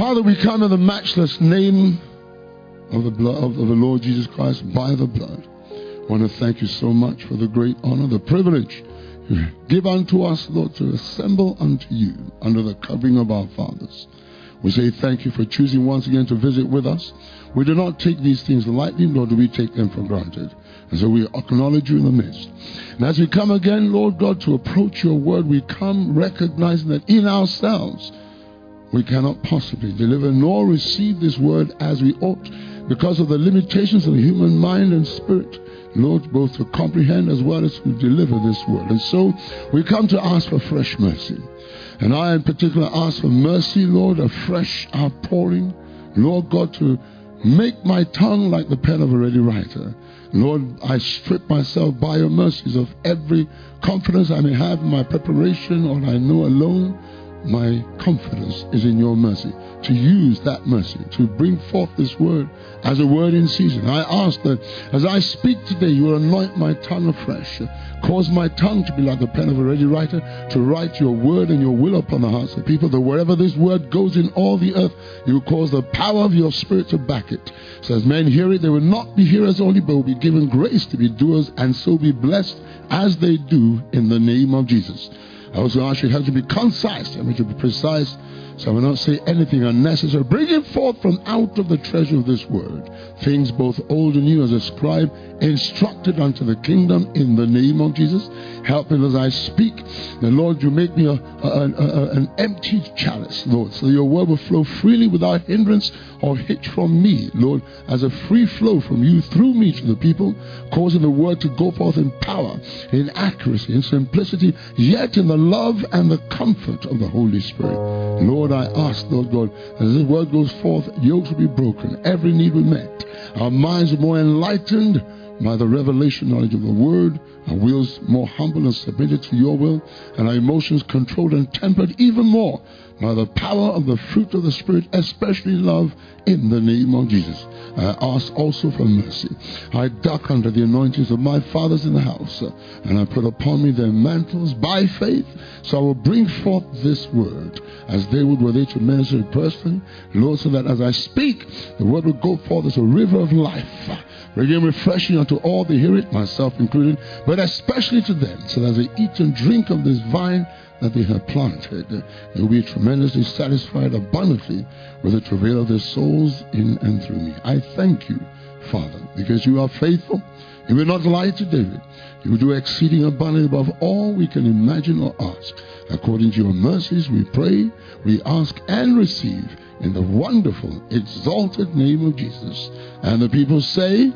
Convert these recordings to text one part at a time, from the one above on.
Father, we come in the matchless name of the blood of the Lord Jesus Christ by the blood. I want to thank you so much for the great honor, the privilege you give unto us, Lord, to assemble unto you under the covering of our fathers. We say thank you for choosing once again to visit with us. We do not take these things lightly, nor do we take them for granted. And so we acknowledge you in the midst. And as we come again, Lord God, to approach your word, we come recognizing that in ourselves we cannot possibly deliver nor receive this word as we ought because of the limitations of the human mind and spirit, Lord, both to comprehend as well as to deliver this word. And so we come to ask for fresh mercy. And I in particular ask for mercy, Lord, a fresh outpouring, Lord God, to make my tongue like the pen of a ready writer. Lord, I strip myself by your mercies of every confidence I may have in my preparation or I know alone. My confidence is in your mercy, to use that mercy to bring forth this word as a word in season. I ask that as I speak today, you will anoint my tongue afresh, cause my tongue to be like the pen of a ready writer, to write your word and your will upon the hearts of people, that wherever this word goes in all the earth, you will cause the power of your spirit to back it. So as men hear it, they will not be hearers only, but will be given grace to be doers and so be blessed as they do in the name of Jesus. I also ask you to help to be concise and to be precise, so I will not say anything unnecessary. Bring it forth from out of the treasure of this word, things both old and new as a scribe, instructed unto the kingdom in the name of Jesus. Help me as I speak. The Lord, you make me an empty chalice, Lord, so your word will flow freely without hindrance or hitch from me, Lord, as a free flow from you through me to the people, causing the word to go forth in power, in accuracy, in simplicity, yet in the love and the comfort of the Holy Spirit. Lord, I ask, Lord God, as this word goes forth, yokes will be broken, every need will be met, our minds are more enlightened by the revelation knowledge of the word, our wills more humble and submitted to your will, and our emotions controlled and tempered even more by the power of the fruit of the Spirit, especially love, in the name of Jesus. I ask also for mercy. I duck under the anointings of my fathers in the house, and I put upon me their mantles by faith, so I will bring forth this word as they would were they to minister it personally, Lord, so that as I speak, the word will go forth as a river of life, bringing refreshing unto all that hear it, myself included, but especially to them, so that as they eat and drink of this vine that they have planted, they will be tremendously satisfied abundantly with the travail of their souls in and through me. I thank you, Father, because you are faithful. You will not lie to David. You will do exceeding abundantly above all we can imagine or ask. According to your mercies, we pray, we ask, and receive in the wonderful, exalted name of Jesus. And the people say,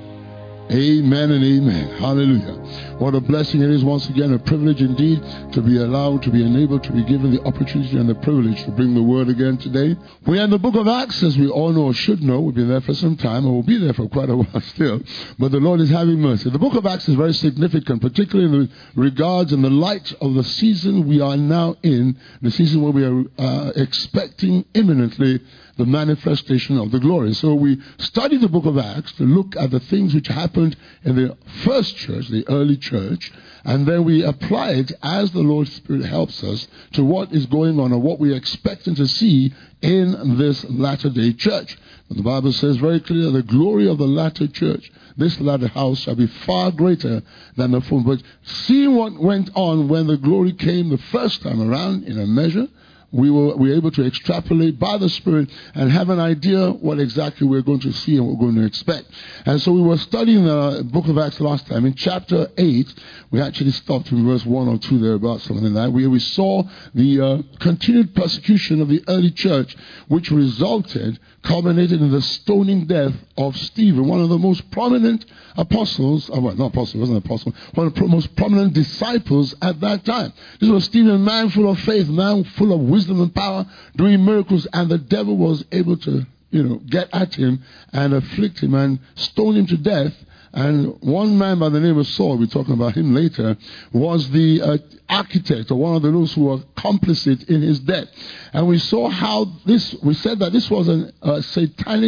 amen and amen. Hallelujah. What a blessing it is, once again, a privilege indeed to be allowed, to be enabled, to be given the opportunity and the privilege to bring the word again today. We are in the book of Acts, as we all know or should know. We've been there for some time, and we'll be there for quite a while still. But the Lord is having mercy. The book of Acts is very significant, particularly in the regards and the light of the season we are now in, the season where we are expecting imminently the manifestation of the glory. So we study the book of Acts to look at the things which happened in the first church, the early church, and then we apply it as the Lord's Spirit helps us to what is going on and what we're expecting to see in this latter-day church. But the Bible says very clearly, the glory of the latter church, this latter house, shall be far greater than the former. But seeing what went on when the glory came the first time around in a measure, we were able to extrapolate by the Spirit and have an idea what exactly we're going to see and what we're going to expect. And so we were studying the book of Acts last time. In chapter 8, we actually stopped in verse 1 or 2 there, about something like that, where we saw the continued persecution of the early church, which culminated in the stoning death of Stephen, one of the most prominent apostles, well, not apostle, he wasn't an apostle, one of the most prominent disciples at that time. This was Stephen, a man full of faith, a man full of wisdom and power, doing miracles, and the devil was able to, get at him and afflict him and stone him to death. And one man by the name of Saul, we're talking about him later, was the architect or one of those who were complicit in his death. And we saw how we said that this was a satanic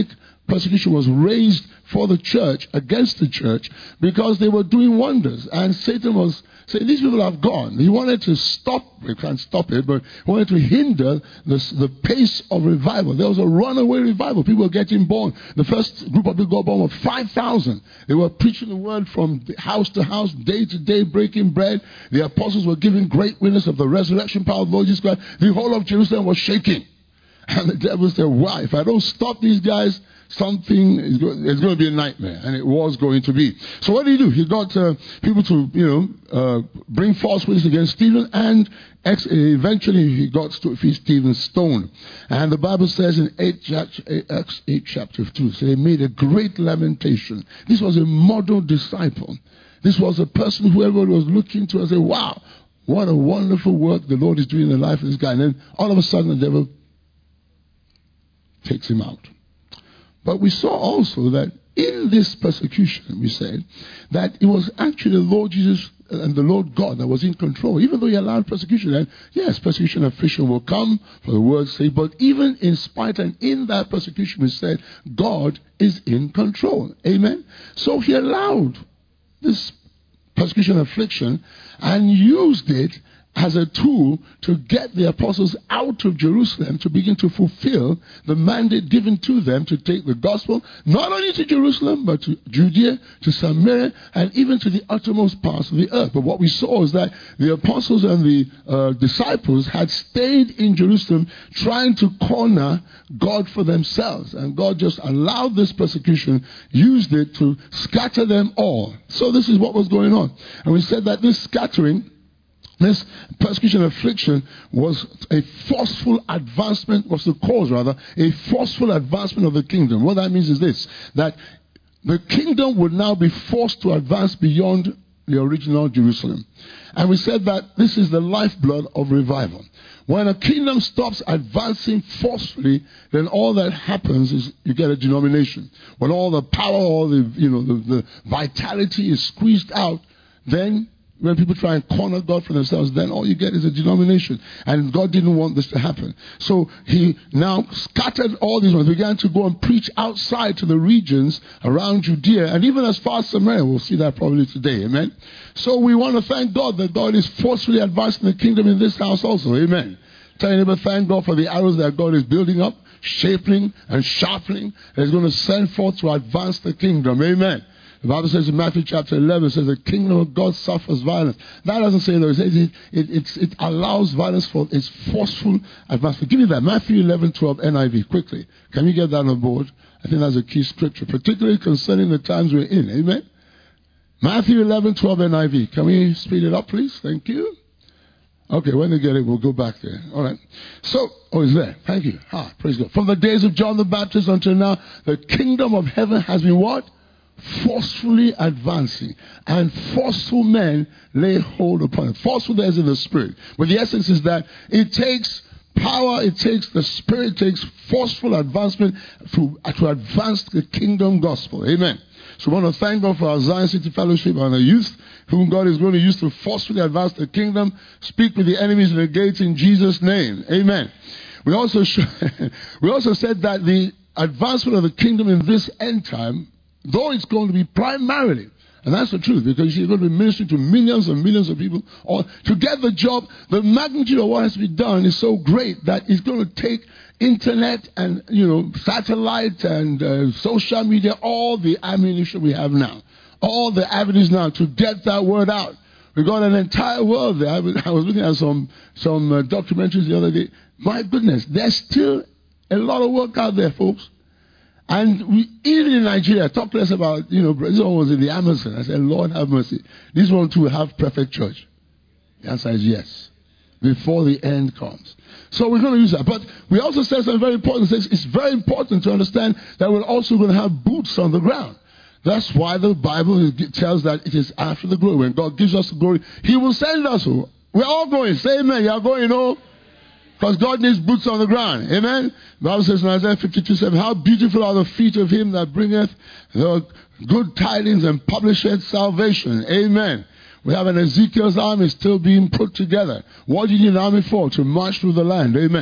persecution was raised for the church, against the church, because they were doing wonders. And Satan was saying, these people have gone. He wanted to stop, we can't stop it, but he wanted to hinder the pace of revival. There was a runaway revival. People were getting born. The first group of people got born were 5,000. They were preaching the word from house to house, day to day, breaking bread. The apostles were giving great witness of the resurrection power of the Lord Jesus Christ. The whole of Jerusalem was shaking. And the devil said, wow, if I don't stop these guys, something is going to be a nightmare. And it was going to be. So what did he do? He got people to, bring false witness against Stephen, and eventually he got Stephen stoned. And the Bible says in Acts 8 chapter 2, so they made a great lamentation. This was a model disciple. This was a person who everyone was looking to and say, wow, what a wonderful work the Lord is doing in the life of this guy. And then all of a sudden the devil takes him out. But we saw also that in this persecution, we said, that it was actually the Lord Jesus and the Lord God that was in control. Even though he allowed persecution, and yes, persecution and affliction will come for the word's sake, but even in spite and in that persecution, we said, God is in control. Amen? So he allowed this persecution and affliction and used it as a tool to get the apostles out of Jerusalem to begin to fulfill the mandate given to them to take the gospel, not only to Jerusalem, but to Judea, to Samaria, and even to the uttermost parts of the earth. But what we saw is that the apostles and the disciples had stayed in Jerusalem trying to corner God for themselves. And God just allowed this persecution, used it to scatter them all. So this is what was going on. And we said that this scattering, this persecution and affliction was a forceful advancement, was the cause rather, a forceful advancement of the kingdom. What that means is this, that the kingdom would now be forced to advance beyond the original Jerusalem. And we said that this is the lifeblood of revival. When a kingdom stops advancing forcefully, then all that happens is you get a denomination. When all the power, all the vitality is squeezed out, then when people try and corner God for themselves, then all you get is a denomination. And God didn't want this to happen. So he now scattered all these ones, began to go and preach outside to the regions around Judea, and even as far as Samaria. We'll see that probably today. Amen. So we want to thank God that God is forcefully advancing the kingdom in this house also. Amen. Tell your neighbor, thank God for the arrows that God is building up, shaping and sharpening, and is going to send forth to advance the kingdom. Amen. The Bible says in Matthew chapter 11, it says the kingdom of God suffers violence. That doesn't say though. It says it allows violence for its forceful advancement. Give me that. Matthew 11:12 NIV. Quickly. Can you get that on the board? I think that's a key scripture, particularly concerning the times we're in. Amen? Matthew 11:12 NIV. Can we speed it up, please? Thank you. Okay, when they get it, we'll go back there. All right. So, it's there. Thank you. Praise God. From the days of John the Baptist until now, the kingdom of heaven has been what? Forcefully advancing, and forceful men lay hold upon it. Forceful there is in the spirit, but the essence is that it takes power, it takes the spirit, it takes forceful advancement to advance the kingdom gospel. Amen. So we want to thank God for our Zion City Fellowship and the youth whom God is going to use to forcefully advance the kingdom. Speak with the enemies in the gates in Jesus' name. Amen. We also said that the advancement of the kingdom in this end time, though it's going to be primarily, and that's the truth, because you're going to be ministering to millions and millions of people, or to get the job, the magnitude of what has to be done is so great that it's going to take internet and, satellite and social media, all the ammunition we have now, all the avenues now to get that word out. We've got an entire world there. I was looking at some documentaries the other day. My goodness, there's still a lot of work out there, folks. And even in Nigeria, talk less about, this one was in the Amazon. I said, Lord have mercy. This one too will have perfect church. The answer is yes. Before the end comes. So we're going to use that. But we also said something very important. It says it's very important to understand that we're also going to have boots on the ground. That's why the Bible tells that it is after the glory. When God gives us the glory, He will send us. We're all going. Say amen. You're going, Because God needs boots on the ground. Amen? The Bible says in Isaiah 52:7, how beautiful are the feet of him that bringeth the good tidings and publisheth salvation. Amen. We have an Ezekiel's army still being put together. What do you need an army for? To march through the land. Amen.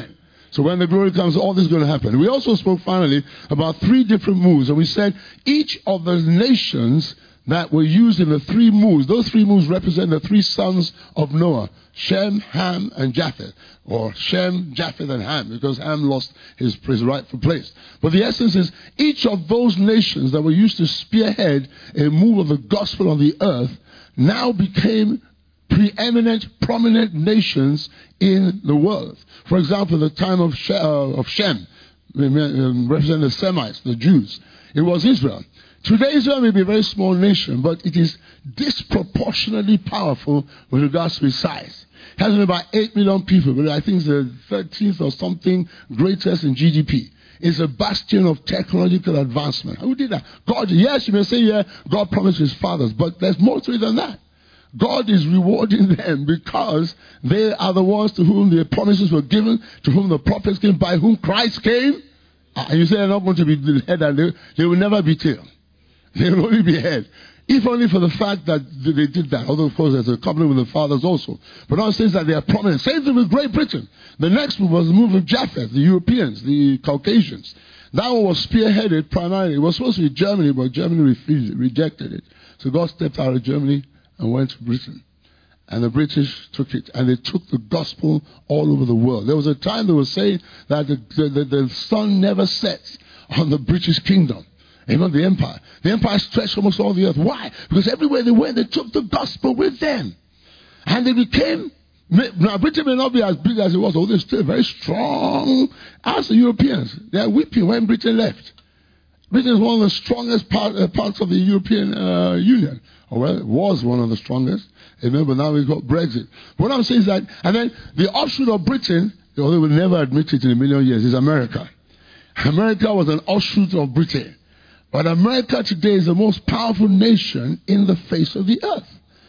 So when the glory comes, all this is going to happen. We also spoke finally about 3 different moves. And we said each of the nations that were used in the 3 moves, those 3 moves represent the 3 sons of Noah, Shem, Ham, and Japheth. Or Shem, Japheth, and Ham, because Ham lost his rightful place. But the essence is each of those nations that were used to spearhead a move of the gospel on the earth now became preeminent, prominent nations in the world. For example, the time of Shem, representing the Semites, the Jews, it was Israel. Today, Israel may be a very small nation, but it is disproportionately powerful with regards to its size. It has about 8 million people, but I think it's the 13th or something greatest in GDP. It's a bastion of technological advancement. Who did that? God. Yes, you may say, yeah, God promised his fathers, but there's more to it than that. God is rewarding them because they are the ones to whom the promises were given, to whom the prophets came, by whom Christ came. And you say they're not going to be the head, and they will never be tail. They will only be head. If only for the fact that they did that. Although, of course, there's a covenant with the fathers also. But now it says that they are prominent. Same thing with Great Britain. The next move was the move of Japheth, the Europeans, the Caucasians. That one was spearheaded primarily. It was supposed to be Germany, but Germany rejected it. So God stepped out of Germany and went to Britain. And the British took it. And they took the gospel all over the world. There was a time they were saying that the sun never sets on the British kingdom. Amen. The empire. The empire stretched almost all the earth. Why? Because everywhere they went, they took the gospel with them. And they became... Now, Britain may not be as big as it was, although they're still very strong as the Europeans. They are weeping when Britain left. Britain is one of the strongest parts of the European Union. Well, it was one of the strongest. Amen. But now we've got Brexit. What I'm saying is that, and then the offshoot of Britain, although they will never admit it in a million years, is America. America was an offshoot of Britain. But America today is the most powerful nation in the face of the earth.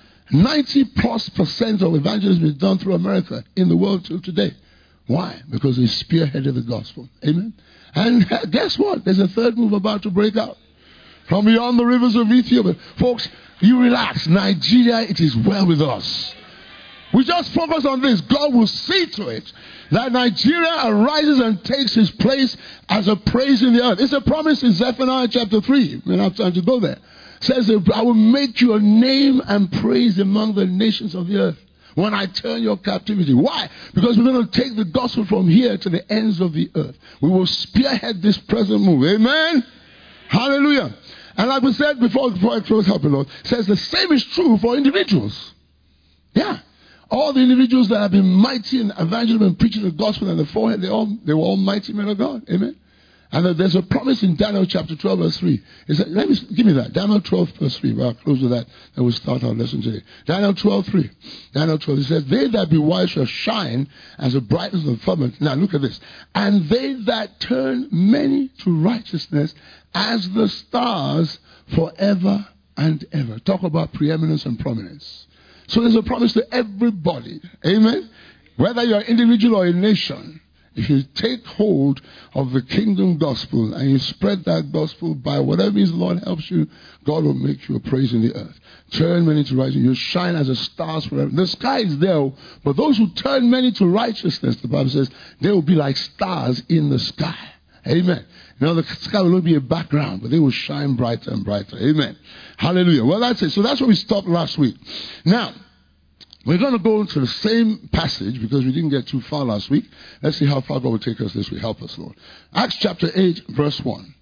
90+% of evangelism is done through America in the world till today. Why? Because they spearheaded the gospel. Amen. And guess what? There's a 3rd move about to break out. From beyond the rivers of Ethiopia. Folks, you relax. Nigeria, it is well with us. We just focus on this. God will see to it that Nigeria arises and takes his place as a praise in the earth. It's a promise in Zephaniah chapter 3. We don't have time to go there. It says, I will make you a name and praise among the nations of the earth when I turn your captivity. Why? Because we're going to take the gospel from here to the ends of the earth. We will spearhead this present move. Amen? Hallelujah. And like we said before I close up, Lord, it says the same is true for individuals. Yeah. All the individuals that have been mighty in evangelism and preaching the gospel and the forehead, they were all mighty men of God. Amen. And there's a promise in Daniel chapter 12 verse 3. It said, give me that. Daniel 12 verse 3. Well, I'll close with that and we'll start our lesson today. Daniel 12:3. Daniel 12. It says, they that be wise shall shine as the brightness of the firmament. Now look at this. And they that turn many to righteousness as the stars forever and ever. Talk about preeminence and prominence. So there's a promise to everybody. Amen. Whether you're an individual or a nation, if you take hold of the kingdom gospel and you spread that gospel by whatever means the Lord helps you, God will make you a praise in the earth. Turn many to righteousness. You shine as a stars forever. The sky is there, but those who turn many to righteousness, the Bible says, they will be like stars in the sky. Amen. Now the sky will not be a background, but they will shine brighter and brighter. Amen. Hallelujah. Well, that's it. So that's where we stopped last week. Now, we're going to go into the same passage because we didn't get too far last week. Let's see how far God will take us this week. Help us, Lord. Acts chapter 8, verse 1.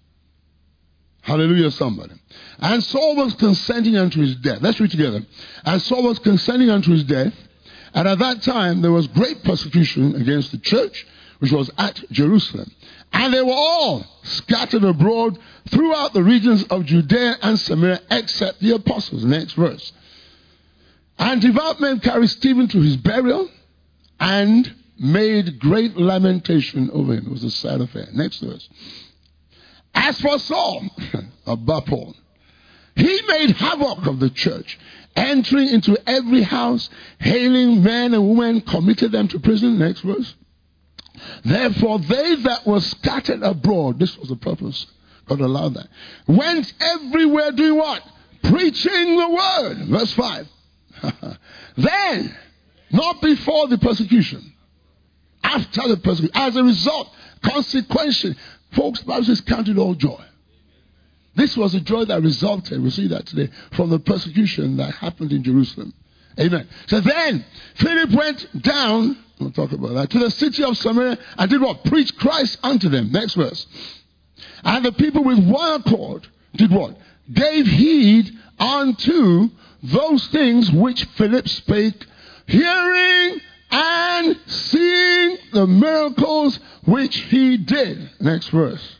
Hallelujah, somebody. And Saul was consenting unto his death. Let's read together. And Saul was consenting unto his death. And at that time, there was great persecution against the church, which was at Jerusalem. And they were all scattered abroad throughout the regions of Judea and Samaria, except the apostles. Next verse. And devout men carried Stephen to his burial and made great lamentation over him. It was a sad affair. Next verse. As for Saul, above Paul, he made havoc of the church, entering into every house, hailing men and women, committed them to prison. Next verse. Therefore, they that were scattered abroad, this was the purpose, God allowed that, went everywhere doing what? Preaching the word. Verse 5. Then, not before the persecution, after the persecution. As a result, consequentially, folks, the Bible says, count it all joy. This was a joy that resulted, we see that today, from the persecution that happened in Jerusalem. Amen. So then, Philip went down, we'll talk about that, to the city of Samaria and did what? Preach Christ unto them. Next verse. And the people with one accord did what? Gave heed unto those things which Philip spake, hearing and seeing the miracles which he did. Next verse.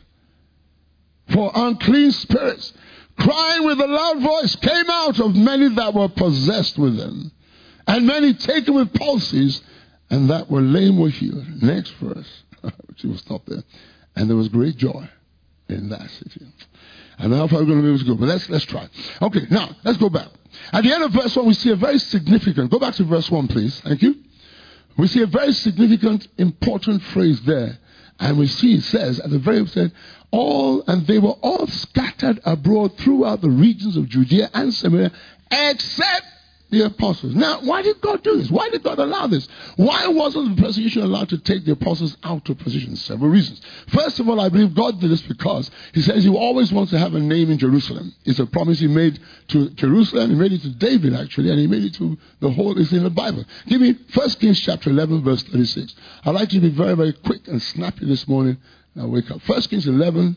For unclean spirits, crying with a loud voice, came out of many that were possessed with them, and many taken with palsies, and that were lame were healed. Next verse. She will stop there. And there was great joy in that city. I don't know if I'm going to be able to go, but let's try. Okay, now, let's go back. At the end of verse 1, we see a very significant, go back to verse 1, please. Thank you. We see a very significant, important phrase there. And we see it says at the very end, and they were all scattered abroad throughout the regions of Judea and Samaria, except the apostles. Now, why did God do this? Why did God allow this? Why wasn't the persecution allowed to take the apostles out of position? Several reasons. First of all, I believe God did this because he says he always wants to have a name in Jerusalem. It's a promise he made to Jerusalem. He made it to David, actually, and he made it to the whole, it's in the Bible. Give me 1 Kings chapter 11, verse 36. I'd like you to be very, very quick and snappy this morning. Now wake up. 1 Kings 11,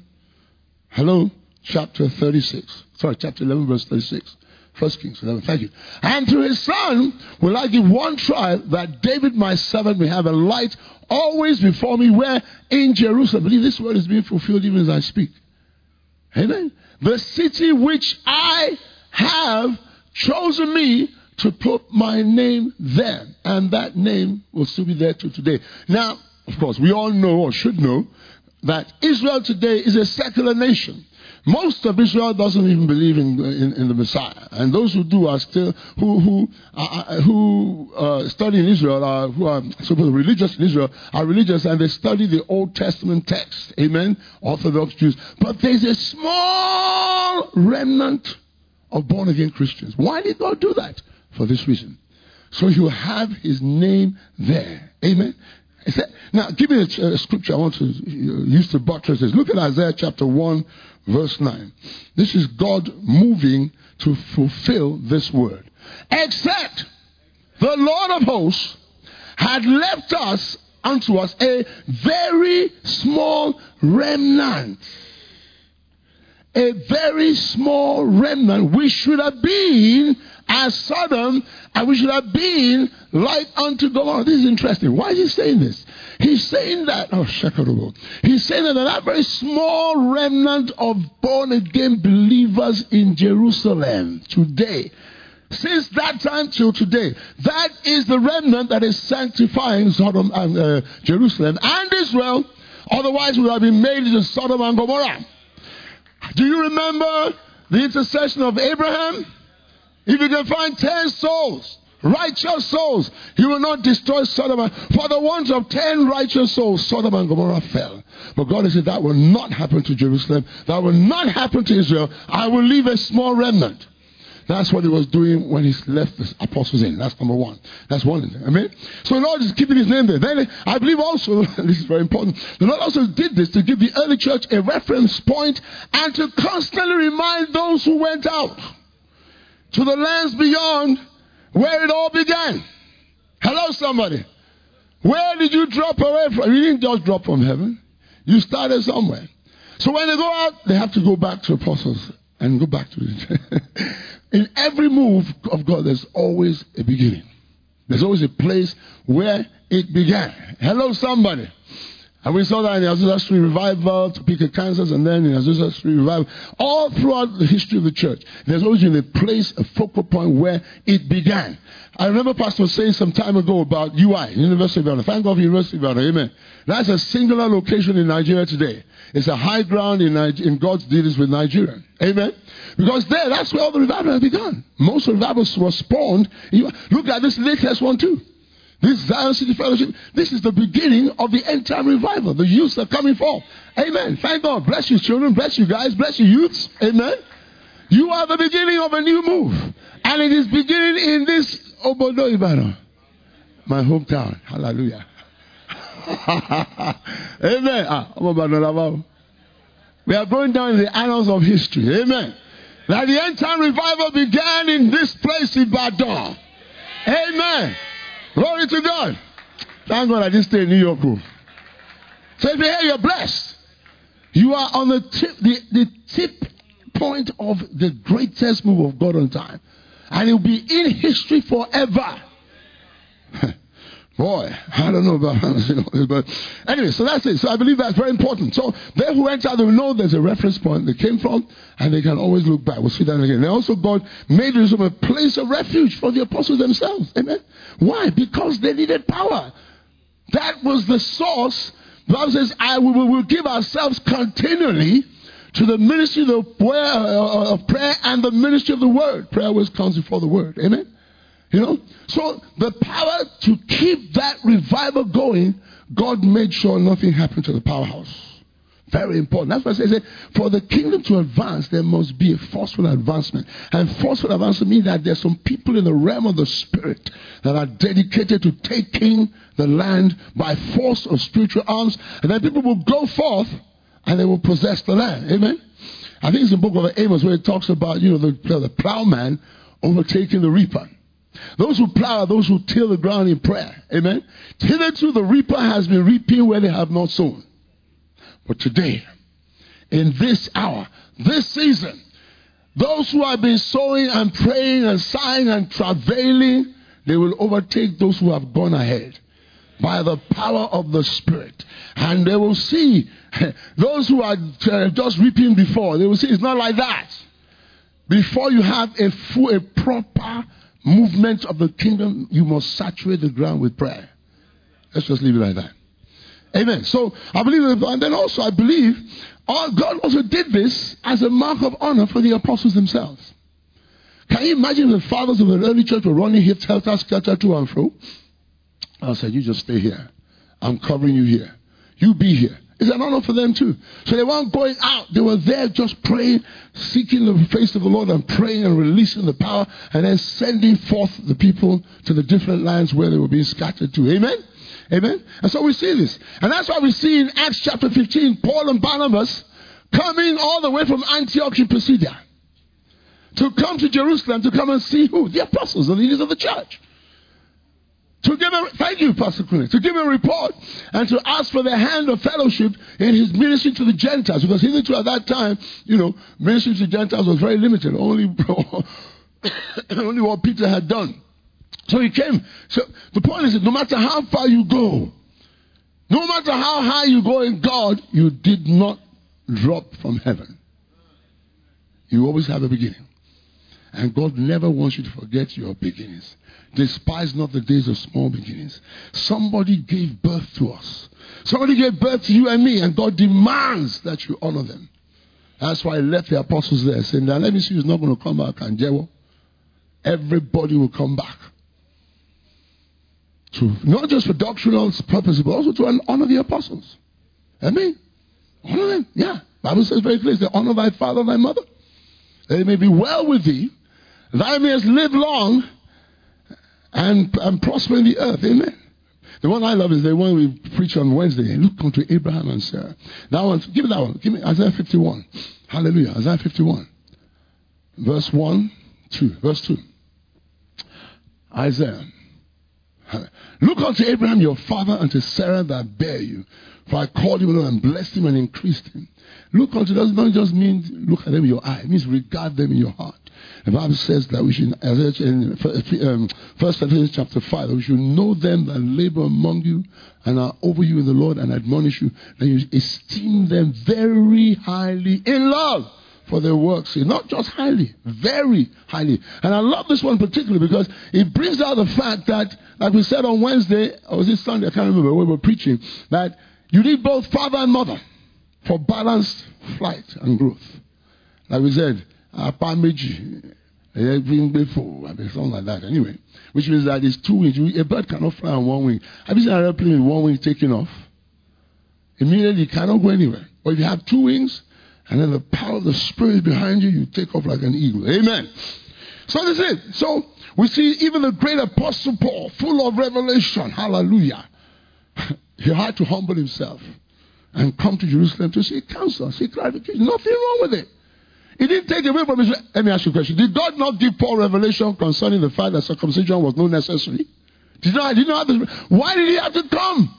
chapter 36. Sorry, chapter 11, verse 36. 1 Kings 11, thank you. And to his son will I give one tribe, that David my servant may have a light always before me, where in Jerusalem. I believe this word is being fulfilled even as I speak. Amen. The city which I have chosen me to put my name there. And that name will still be there till today. Now, of course, we all know or should know that Israel today is a secular nation. Most of Israel doesn't even believe in the Messiah, and those who do are still who study in Israel, who are supposed religious in Israel, are religious, and they study the Old Testament text. Amen. Orthodox Jews, but there's a small remnant of born again Christians. Why did God do that? For this reason, so He will have His name there. Amen. Now, give me a scripture I want to use to buttress this. Look at Isaiah chapter 1, verse 9. This is God moving to fulfill this word. Except the Lord of hosts had left us unto us a very small remnant. A very small remnant. We should have been as Sodom, and we should have been like unto Gomorrah. This is interesting. Why is he saying this? He's saying that, he's saying that very small remnant of born again believers in Jerusalem today, since that time till today, that is the remnant that is sanctifying Sodom and Jerusalem and Israel. Otherwise, we would have been made into Sodom and Gomorrah. Do you remember the intercession of Abraham? If you can find 10 souls, righteous souls, He will not destroy Sodom. For the want of 10 righteous souls, Sodom and Gomorrah fell. But God has said that will not happen to Jerusalem. That will not happen to Israel. I will leave a small remnant. That's what He was doing when He left the apostles in. That's number one. That's one thing. Amen. So the Lord is keeping His name there. Then I believe also, this is very important, the Lord also did this to give the early church a reference point and to constantly remind those who went out to the lands beyond where it all began. Hello, somebody. Where did you drop away from? You didn't just drop from heaven. You started somewhere. So when they go out, they have to go back to apostles and go back to it. In every move of God, there's always a beginning. There's always a place where it began. Hello, somebody. And we saw that in the Azusa Street Revival, Topeka, Kansas, and then in Azusa Street Revival. All throughout the history of the church, there's always been a place, a focal point where it began. I remember Pastor saying some time ago about UI, University of Ibadan. Thank God for University of Ibadan. Amen. That's a singular location in Nigeria today. It's a high ground in God's dealings with Nigeria. Amen. Because that's where all the revival has begun. Most revivals were spawned. Look at this latest one too. This Zion City Fellowship, this is the beginning of the end time revival. The youths are coming forth. Amen. Thank God. Bless you, children. Bless you, guys. Bless you, youths. Amen. You are the beginning of a new move. And it is beginning in this Obodo Ibadan, my hometown. Hallelujah. Amen. We are going down in the annals of history. Amen. That the end time revival began in this place in Badon. Amen. Glory to God. Thank God I didn't stay in New York. So if you're here, you're blessed. You are on the tip point of the greatest move of God on time. And it will be in history forever. Boy, I don't know about but anyway, so that's it. So I believe that's very important. So they who enter, they will know there's a reference point they came from, and they can always look back. We'll see that again. And also God made Jerusalem a place of refuge for the apostles themselves. Amen. Why? Because they needed power. That was the source. The Bible says, we will give ourselves continually to the ministry of prayer and the ministry of the word. Prayer always comes before the word. Amen. You know, so the power to keep that revival going, God made sure nothing happened to the powerhouse. Very important. That's why I say, for the kingdom to advance, there must be a forceful advancement. And forceful advancement means that there's some people in the realm of the spirit that are dedicated to taking the land by force of spiritual arms. And then people will go forth and they will possess the land. Amen. I think it's in the book of Amos where it talks about, the plowman overtaking the reaper. Those who plow are those who till the ground in prayer. Amen. Hitherto the reaper has been reaping where they have not sown. But today, in this hour, this season, those who have been sowing and praying and sighing and travailing, they will overtake those who have gone ahead by the power of the Spirit. And they will see those who are just reaping before. They will see it's not like that. Before you have a proper movement of the kingdom, you must saturate the ground with prayer. Let's just leave it like that. Amen. So I believe, and then also I believe, God also did this as a mark of honor for the apostles themselves. Can you imagine the fathers of the early church were running helter skelter to and fro? I said, you just stay here. I'm covering you here. You be here. It's an honor for them too. So they weren't going out. They were there just praying, seeking the face of the Lord and praying and releasing the power and then sending forth the people to the different lands where they were being scattered to. Amen? Amen? And so we see this. And that's why we see in Acts chapter 15, Paul and Barnabas coming all the way from Antioch in Pisidia to come to Jerusalem to come and see who? The apostles, the leaders of the church. To give him, thank you, Pastor Quinn, to give him a report and to ask for the hand of fellowship in his ministry to the Gentiles. Because hitherto at that time, ministry to the Gentiles was very limited. Only what Peter had done. So he came. So the point is that no matter how far you go, no matter how high you go in God, you did not drop from heaven. You always have a beginning. And God never wants you to forget your beginnings. Despise not the days of small beginnings. Somebody gave birth to us. Somebody gave birth to you and me, and God demands that you honor them. That's why He left the apostles there, saying, now let me see who's not going to come back. And everybody will come back. To, not just for doctrinal purposes, but also to honor the apostles. Amen. Honor them. Yeah. The Bible says very clearly, honor thy father and thy mother, that it may be well with thee, thou mayest live long and prosper in the earth. Amen. The one I love is the one we preach on Wednesday. Look unto Abraham and Sarah. That one, give me that one. Give me Isaiah 51. Hallelujah. Isaiah 51. Verse 1, 2. Verse 2. Isaiah. Look unto Abraham your father and to Sarah that bare you. For I called him and blessed him and increased him. Look unto does not just mean look at them in your eye. It means regard them in your heart. The Bible says that we should, in 1 Thessalonians chapter 5, that we should know them that labor among you and are over you in the Lord and admonish you, and you esteem them very highly in love for their works. Not just highly, very highly. And I love this one particularly because it brings out the fact that, like we said on Wednesday, or was it Sunday, I can't remember, when we were preaching, that you need both father and mother for balanced flight and growth. Like we said, something like that. Anyway, which means that it's two wings. A bird cannot fly on one wing. Have you seen an airplane with one wing taking off? Immediately, it cannot go anywhere. But if you have two wings, and then the power of the Spirit behind you, you take off like an eagle. Amen. So that's it. So we see even the great Apostle Paul, full of revelation. Hallelujah. He had to humble himself and come to Jerusalem to seek counsel, seek clarification. Nothing wrong with it. He didn't take away from his... Let me ask you a question. Did God not give Paul revelation concerning the fact that circumcision was not necessary? Did not have this? Why did he have to come?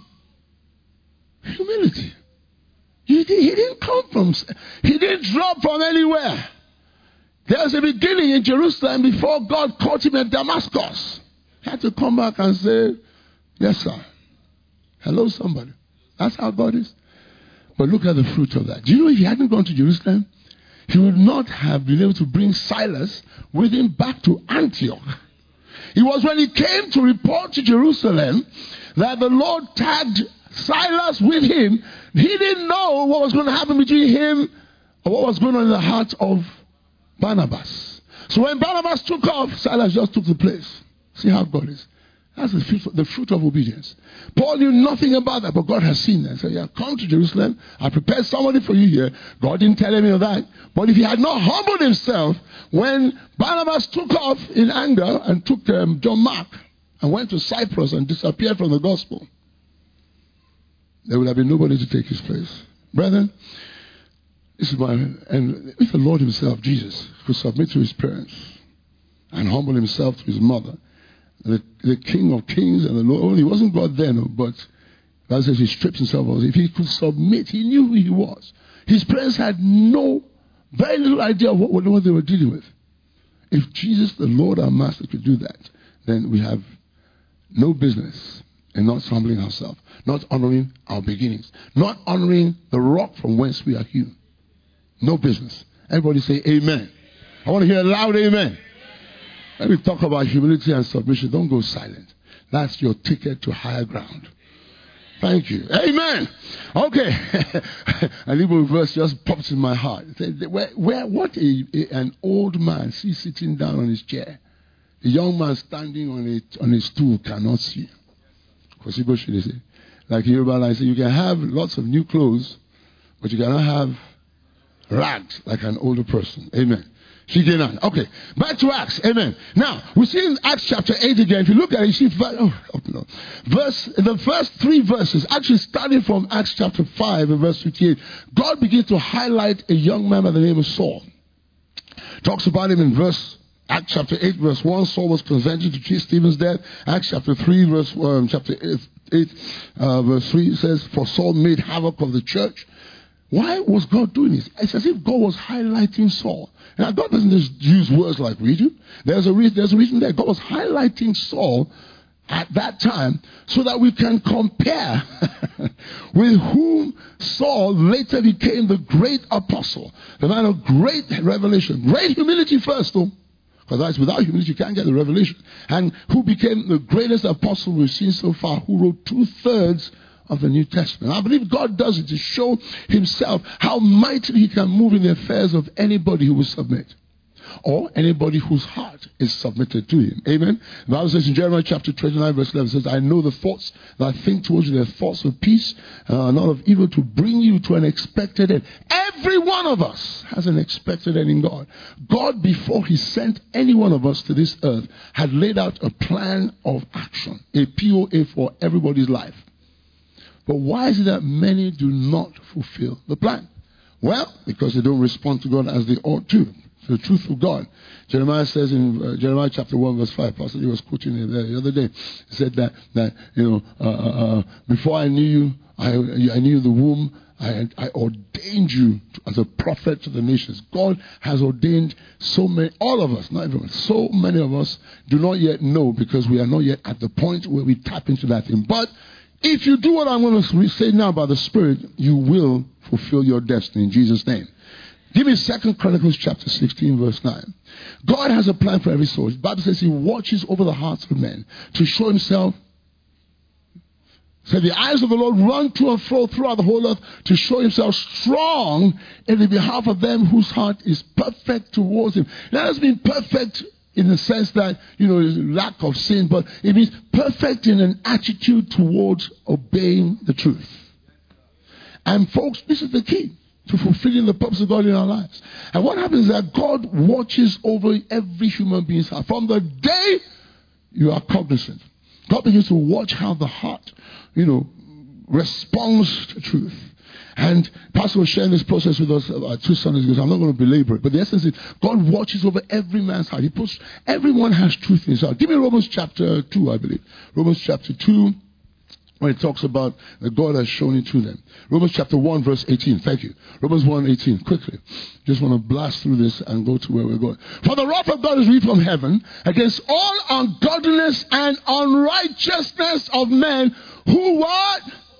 Humility. He didn't come from... He didn't drop from anywhere. There was a beginning in Jerusalem before God caught him at Damascus. He had to come back and say, yes, sir. Hello, somebody. That's how God is. But look at the fruit of that. Do you know if he hadn't gone to Jerusalem, he would not have been able to bring Silas with him back to Antioch. It was when he came to report to Jerusalem that the Lord tagged Silas with him. He didn't know what was going to happen between him or what was going on in the heart of Barnabas. So when Barnabas took off, Silas just took the place. See how God is. That's the fruit of obedience. Paul knew nothing about that, but God has seen that. So yeah, come to Jerusalem. I prepared somebody for you here. God didn't tell him of that. But if he had not humbled himself, when Barnabas took off in anger and took John Mark and went to Cyprus and disappeared from the gospel, there would have been nobody to take his place. Brethren, this is and if the Lord himself, Jesus, could submit to his parents and humble himself to his mother, the King of Kings and the Lord, well, he wasn't God then, but God says he stripped himself off. If he could submit, he knew who he was. His parents had very little idea of what they were dealing with. If Jesus, the Lord, our Master, could do that, then we have no business in not humbling ourselves, not honoring our beginnings, not honoring the rock from whence we are hewn. No business. Everybody say amen. I want to hear a loud amen. When we talk about humility and submission, don't go silent. That's your ticket to higher ground. Thank you. Amen. Okay. A little verse just pops in my heart. What an old man sees sitting down on his chair. A young man standing on a stool cannot see. Like Yoruba say, you can have lots of new clothes, but you cannot have rags like an older person. Amen. Okay, back to Acts. Amen. Now, we see in Acts chapter 8 again. If you look at it, you see the first 3 verses, actually starting from Acts chapter 5 and verse 58, God begins to highlight a young man by the name of Saul. Talks about him in Acts chapter 8 verse 1, Saul was consented to treat Stephen's death. Acts chapter 3 chapter 8 verse 3 says, for Saul made havoc of the church. Why was God doing this? It's as if God was highlighting Saul. Now, God doesn't just use words like we do. There's a reason that God was highlighting Saul at that time so that we can compare with whom Saul later became the great apostle, the man of great revelation, great humility first, though. Because without humility, you can't get the revelation. And who became the greatest apostle we've seen so far, who wrote 2/3 of the New Testament. I believe God does it to show himself how mightily he can move in the affairs of anybody who will submit. Or anybody whose heart is submitted to him. Amen. The Bible says in Jeremiah chapter 29 verse 11 says, I know the thoughts that I think towards you, they're thoughts of peace, not of evil, to bring you to an expected end. Every one of us has an expected end in God. God, before he sent any one of us to this earth, had laid out a plan of action, a POA for everybody's life. But why is it that many do not fulfill the plan? Well, because they don't respond to God as they ought to. The truth of God. Jeremiah says in Jeremiah chapter 1 verse 5, Pastor Lee was quoting it there the other day. He said that before I knew you, I knew the womb. I ordained you as a prophet to the nations. God has ordained so many, all of us, not everyone, so many of us do not yet know because we are not yet at the point where we tap into that thing. But if you do what I'm going to say now by the Spirit, you will fulfill your destiny in Jesus' name. Give me 2 Chronicles chapter 16 verse 9. God has a plan for every soul. The Bible says he watches over the hearts of men to show himself. So the eyes of the Lord run to and fro throughout the whole earth to show himself strong in the behalf of them whose heart is perfect towards him. That doesn't mean perfect in the sense that, lack of sin, but it means perfect in an attitude towards obeying the truth. And folks, this is the key to fulfilling the purpose of God in our lives. And what happens is that God watches over every human being's heart. From the day you are cognizant, God begins to watch how the heart, responds to truth. And Pastor was sharing this process with us about 2 Sundays ago. I'm not going to belabor it. But the essence is God watches over every man's heart. Everyone has truth in his heart. Give me Romans chapter 2, I believe. Romans chapter 2, where it talks about that God has shown it to them. Romans chapter 1, verse 18. Thank you. Romans 1:18. Quickly. Just want to blast through this and go to where we're going. For the wrath of God is revealed from heaven against all ungodliness and unrighteousness of men who what?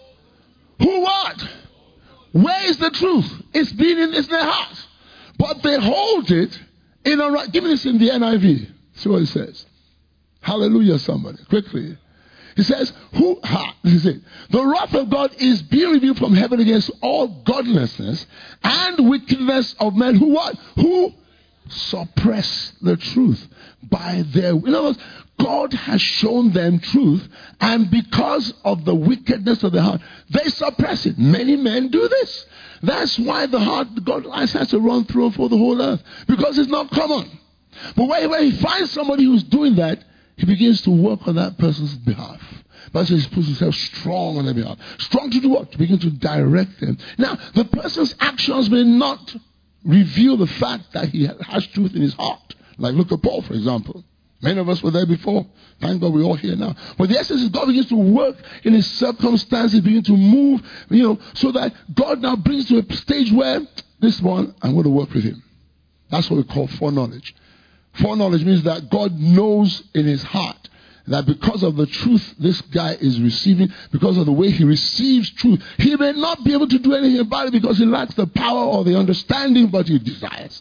Who what? Where is the truth? It's in their heart. But they hold it in a right. Give me this in the NIV. See what it says. Hallelujah, somebody. Quickly. He says, this is it. The wrath of God is being revealed from heaven against all godlessness and wickedness of men who what? Who suppress the truth by their... In other words, God has shown them truth, and because of the wickedness of the heart, they suppress it. Many men do this. That's why the heart, God has to run through and for the whole earth, because it's not common. But when he finds somebody who's doing that, he begins to work on that person's behalf. But he puts himself strong on their behalf. Strong to do what? To begin to direct them. Now, the person's actions may not reveal the fact that he has truth in his heart. Like look at Paul, for example. Many of us were there before. Thank God we're all here now. But the essence is God begins to work in his circumstances, begin to move, so that God now brings to a stage where this one, I'm going to work with him. That's what we call foreknowledge. Foreknowledge means that God knows in his heart that because of the truth this guy is receiving, because of the way he receives truth, he may not be able to do anything about it because he lacks the power or the understanding, but he desires.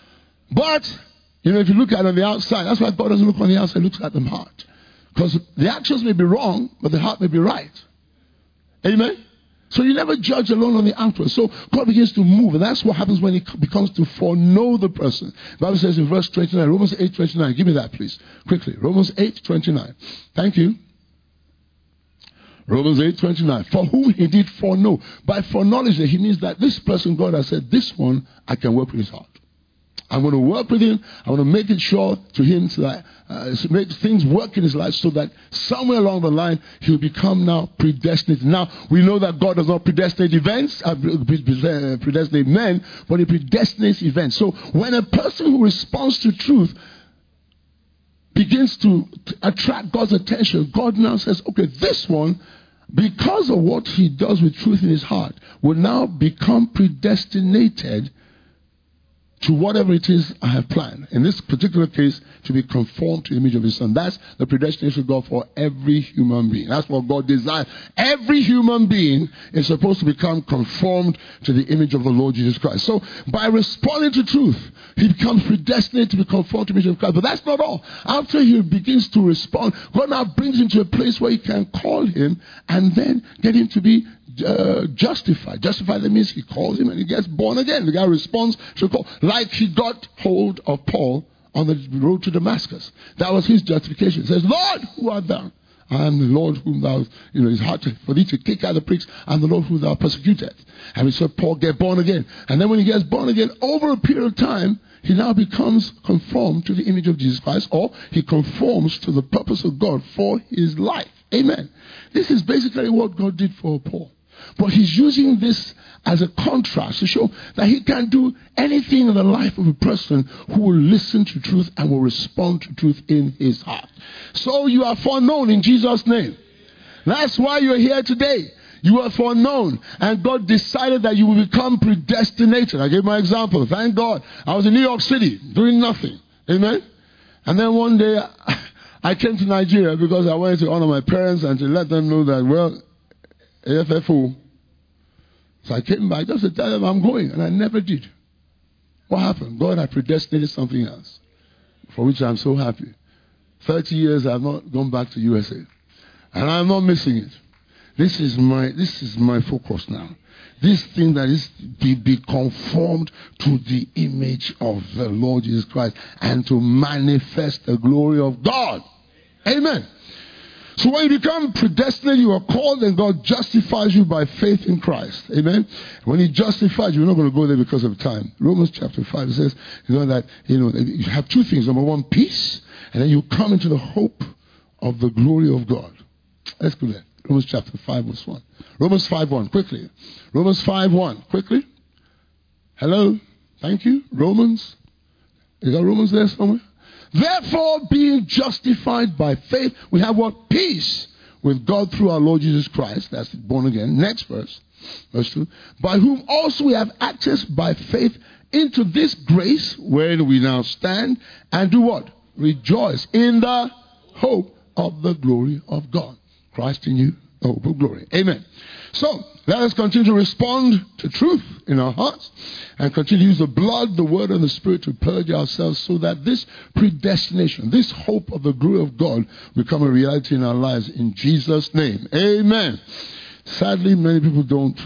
But if you look at it on the outside, that's why God doesn't look on the outside, he looks at the heart. Because the actions may be wrong, but the heart may be right. Amen? So you never judge alone on the outward. So God begins to move, and that's what happens when he becomes to foreknow the person. The Bible says in verse 29, Romans 8:29. Give me that, please. Quickly. Romans 8:29. Thank you. Romans 8:29. For whom he did foreknow. By foreknowledge, he means that this person, God has said, this one, I can work with his heart. I'm going to work with him. I want to make it sure to him so that make things work in his life so that somewhere along the line he'll become now predestinate. Now we know that God does not predestinate events, predestinate men, but he predestinates events. So when a person who responds to truth begins to attract God's attention, God now says, okay, this one, because of what he does with truth in his heart, will now become predestinated to whatever it is I have planned. In this particular case, to be conformed to the image of his son. That's the predestination of God for every human being. That's what God desires. Every human being is supposed to become conformed to the image of the Lord Jesus Christ. So, by responding to truth, he becomes predestinated to be conformed to the image of Christ. But that's not all. After he begins to respond, God now brings him to a place where he can call him and then get him to be justified. Justified, that means he calls him and he gets born again. The guy responds to the call. Like he got hold of Paul on the road to Damascus. That was his justification. He says, Lord, who art thou? I am the Lord whom thou, it's hard for thee to kick out the pricks. I am the Lord whom thou persecutest. And we said, Paul, get born again. And then when he gets born again, over a period of time, he now becomes conformed to the image of Jesus Christ, or he conforms to the purpose of God for his life. Amen. This is basically what God did for Paul. But he's using this as a contrast to show that he can do anything in the life of a person who will listen to truth and will respond to truth in his heart. So you are foreknown in Jesus' name. That's why you're here today. You are foreknown, and God decided that you will become predestinated. I gave my example. Thank God. I was in New York City doing nothing. Amen. And then one day I came to Nigeria because I wanted to honor my parents and to let them know that, well, AFFO. So I came back just to tell them I'm going, and I never did. What happened? God had predestinated something else, for which I'm so happy. 30 years I have not gone back to USA, and I'm not missing it. This is my focus now. This thing that is be conformed to the image of the Lord Jesus Christ and to manifest the glory of God. Amen. So when you become predestinated, you are called, and God justifies you by faith in Christ. Amen. When he justifies you, we're not going to go there because of time. Romans chapter 5 says, that you have two things. Number one, peace, and then you come into the hope of the glory of God. Let's go there. Romans chapter 5 verse 1. Romans 5:1, quickly. Romans 5:1, quickly. Hello? Thank you. Romans. Is that Romans there somewhere? Therefore, being justified by faith, we have what? Peace with God through our Lord Jesus Christ. That's born again. Next verse. Verse 2. By whom also we have access by faith into this grace wherein we now stand, and do what? Rejoice in the hope of the glory of God. Christ in you, the hope of glory. Amen. So, let us continue to respond to truth in our hearts and continue to use the blood, the word, and the spirit to purge ourselves so that this predestination, this hope of the glory of God will become a reality in our lives in Jesus' name. Amen. Sadly, many people don't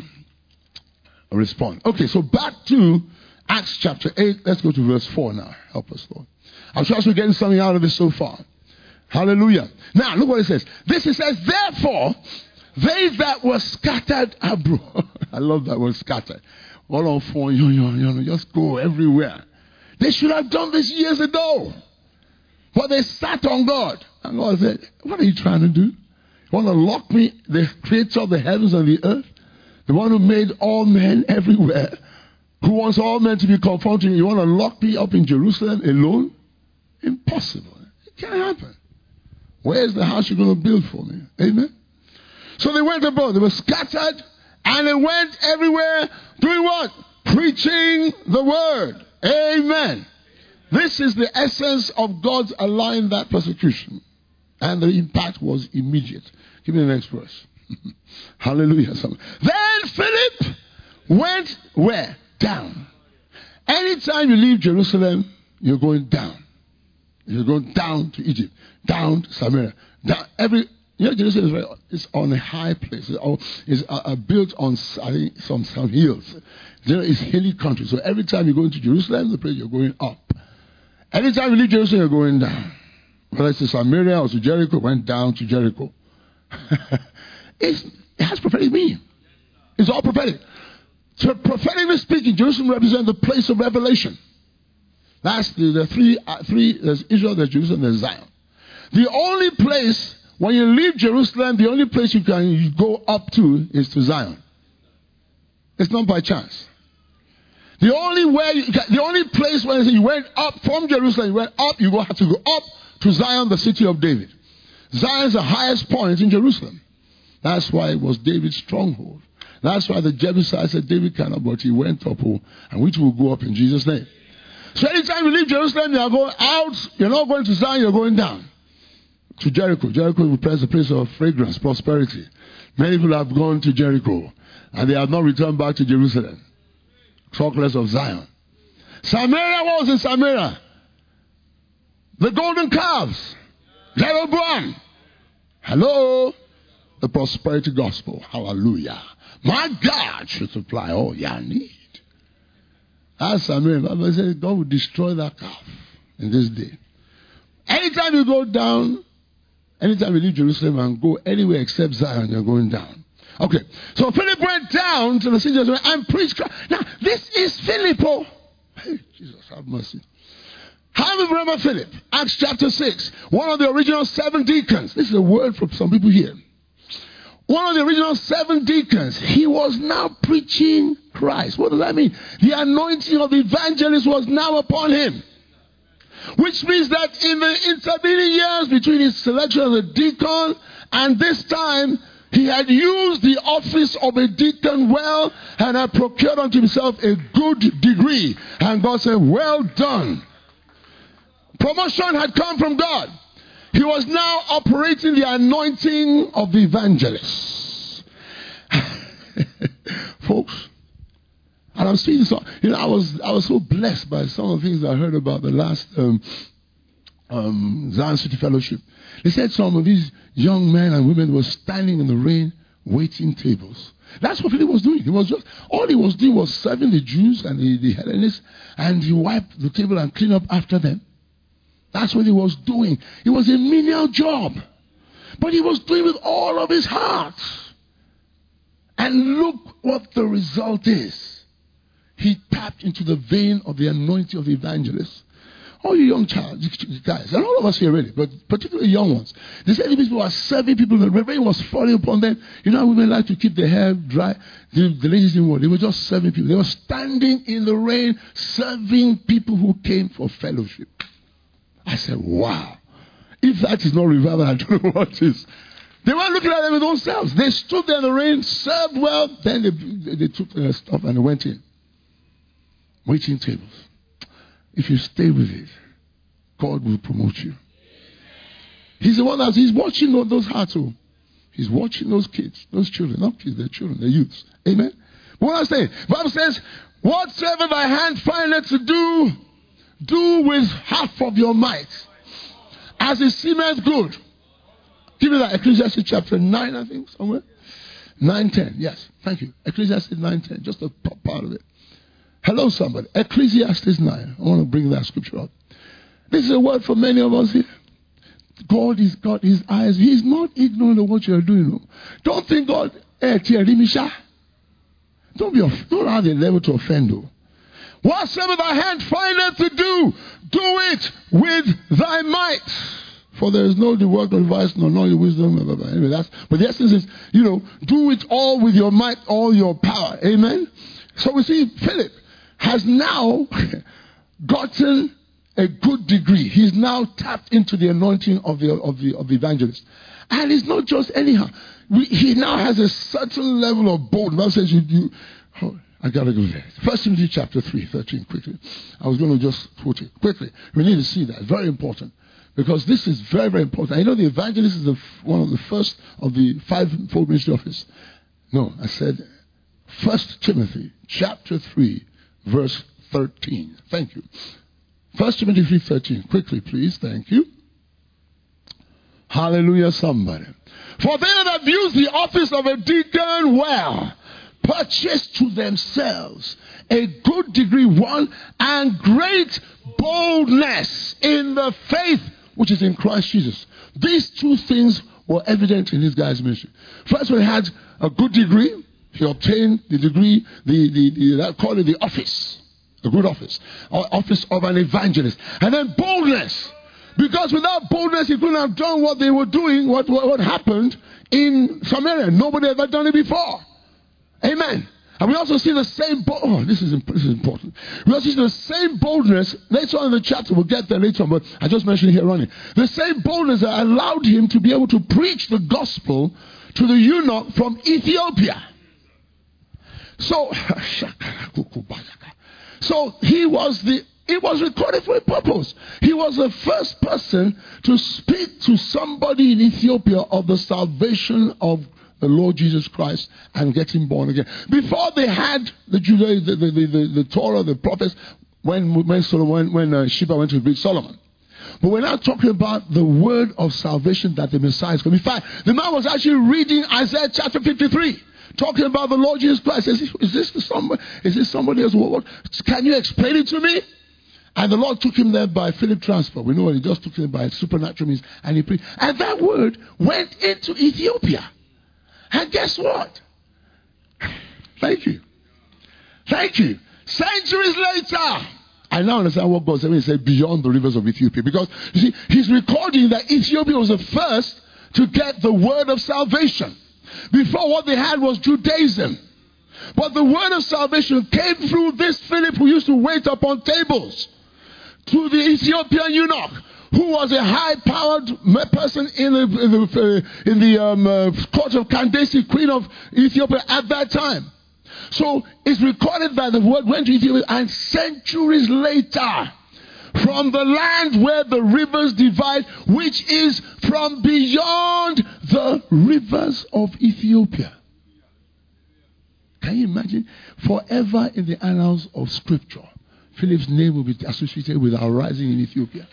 respond. Okay, so back to Acts chapter 8. Let's go to verse 4 now. Help us, Lord. I'm sure we're getting something out of this so far. Hallelujah. Now, look what it says. This it says, therefore, they that were scattered abroad. I love that word, scattered. All on phone, just go everywhere. They should have done this years ago. But they sat on God. And God said, what are you trying to do? You want to lock me, the creator of the heavens and the earth? The one who made all men everywhere? Who wants all men to be conformed to you? You want to lock me up in Jerusalem alone? Impossible. It can't happen. Where's the house you're going to build for me? Amen. So they went abroad. They were scattered and they went everywhere doing what? Preaching the word. Amen. This is the essence of God's allowing that persecution. And the impact was immediate. Give me the next verse. Hallelujah. Then Philip went where? Down. Anytime you leave Jerusalem, you're going down. You're going down to Egypt, down to Samaria. Down Jerusalem is on a high place. It's built on some hills. It's hilly country. So every time you go into Jerusalem, the place you're going up. Anytime you leave Jerusalem, you're going down. Whether it's to Samaria or to Jericho, went down to Jericho. It has prophetic meaning. It's all prophetic. So prophetically speaking, Jerusalem represents the place of revelation. That's the three. There's Israel, there's Jerusalem, there's Zion. The only place, when you leave Jerusalem, the only place you can go up to is to Zion. It's not by chance. The only place where you went up from Jerusalem, you went up, you have to go up to Zion, the city of David. Zion is the highest point in Jerusalem. That's why it was David's stronghold. That's why the Jebusites said David cannot, but he went up, and which will go up in Jesus' name. So anytime you leave Jerusalem, you are going out. You're not going to Zion, you're going down to Jericho. Jericho represents a place of fragrance, prosperity. Many people have gone to Jericho, and they have not returned back to Jerusalem. Talk less of Zion. Samaria was in Samaria. The golden calves. Jeroboam. Hello. The prosperity gospel. Hallelujah. My God should supply all your need. As Samaria, the Bible says God will destroy that calf in this day. Anytime you go down, anytime you leave Jerusalem and go anywhere except Zion, you're going down. Okay, so Philip went down to the city of Jerusalem and preached Christ. Now, this is Philip. Oh, hey, Jesus, have mercy. How do you remember Philip? Acts chapter 6. One of the original 7 deacons. This is a word from some people here. One of the original 7 deacons. He was now preaching Christ. What does that mean? The anointing of the evangelist was now upon him. Which means that in the intervening years between his selection as a deacon and this time, he had used the office of a deacon well and had procured unto himself a good degree. And God said, well done. Promotion had come from God. He was now operating the anointing of the evangelist. Folks, and I'm speaking so, I was so blessed by some of the things I heard about the last Zion City Fellowship. They said some of these young men and women were standing in the rain waiting tables. That's what Philip was doing. All he was doing was serving the Jews and the Hellenists, and he wiped the table and cleaned up after them. That's what he was doing. It was a menial job. But he was doing it with all of his heart. And look what the result is. He tapped into the vein of the anointing of the evangelist. All you young guys, and all of us here really, but particularly young ones. They said these people were serving people, the rain was falling upon them. You know how women like to keep their hair dry? The ladies didn't want. They were just serving people. They were standing in the rain, serving people who came for fellowship. I said, wow. If that is not revival, I don't know what is. They weren't looking at them with themselves. They stood there in the rain, served well, then they took their stuff and they went in. Waiting tables. If you stay with it, God will promote you. He's the one he's watching those hearts. He's watching those kids, those children. Not kids, they're children, they're youths. Amen? But what I'm saying, the Bible says, whatsoever thy hand findeth to do, do with half of your might. As it seemeth good. Give me that. Ecclesiastes chapter 9, I think, somewhere. 9:10. Yes, thank you. Ecclesiastes 9:10. Just a part of it. Hello, somebody. Ecclesiastes 9. I want to bring that scripture up. This is a word for many of us here. God has got his eyes. He's not ignorant of what you're doing. No. Don't think God, don't have the level to offend. Though. Whatsoever thy hand findeth to do, do it with thy might. For there is no the work of advice, nor no wisdom. Blah, blah, blah. Anyway, but the essence is, do it all with your might, all your power. Amen? So we see Philip has now gotten a good degree. He's now tapped into the anointing of the evangelist. And it's not just anyhow. He now has a certain level of boldness. Says I got to go there. 1 Timothy chapter 3:13, quickly. I was going to just quote it quickly. We need to see that. Very important. Because this is very, very important. I know the evangelist is one of the first of the five-fold ministry office. No, I said 1 Timothy chapter 3, verse 13. Thank you. 1 Timothy 3:13. Quickly, please. Thank you. Hallelujah, somebody. For they that use the office of a deacon well, purchase to themselves a good degree, one, and great boldness in the faith which is in Christ Jesus. These two things were evident in this guy's ministry. First, when he had a good degree, he obtained the degree, call it the office, a good office, or office of an evangelist. And then boldness. Because without boldness, he couldn't have done what they were doing, what happened in Samaria. Nobody had ever done it before. Amen. And we also see the same this is important. We also see the same boldness later on in the chapter. We'll get there later on, but I just mentioned it here running. The same boldness that allowed him to be able to preach the gospel to the eunuch from Ethiopia. So it was recorded for a purpose. He was the first person to speak to somebody in Ethiopia of the salvation of the Lord Jesus Christ and get him born again. Before they had the Torah, the prophets, when Sheba went to read Solomon. But we're now talking about the word of salvation that the Messiah is coming. In fact, the man was actually reading Isaiah chapter 53, talking about the Lord Jesus Christ. Is this somebody else? What? Can you explain it to me? And the Lord took him there by Philip transfer. We know what he just took him by supernatural means, and he preached. And that word went into Ethiopia. And guess what? Thank you. Centuries later, I now understand what God said when he said beyond the rivers of Ethiopia. Because, you see, he's recording that Ethiopia was the first to get the word of salvation. Before, what they had was Judaism. But the word of salvation came through this Philip who used to wait upon tables to the Ethiopian eunuch, who was a high-powered person in the court of Candace, queen of Ethiopia at that time. So it's recorded that the word went to Ethiopia, and centuries later, from the land where the rivers divide, which is from beyond the rivers of Ethiopia. Can you imagine? Forever in the annals of Scripture, Philip's name will be associated with our rising in Ethiopia.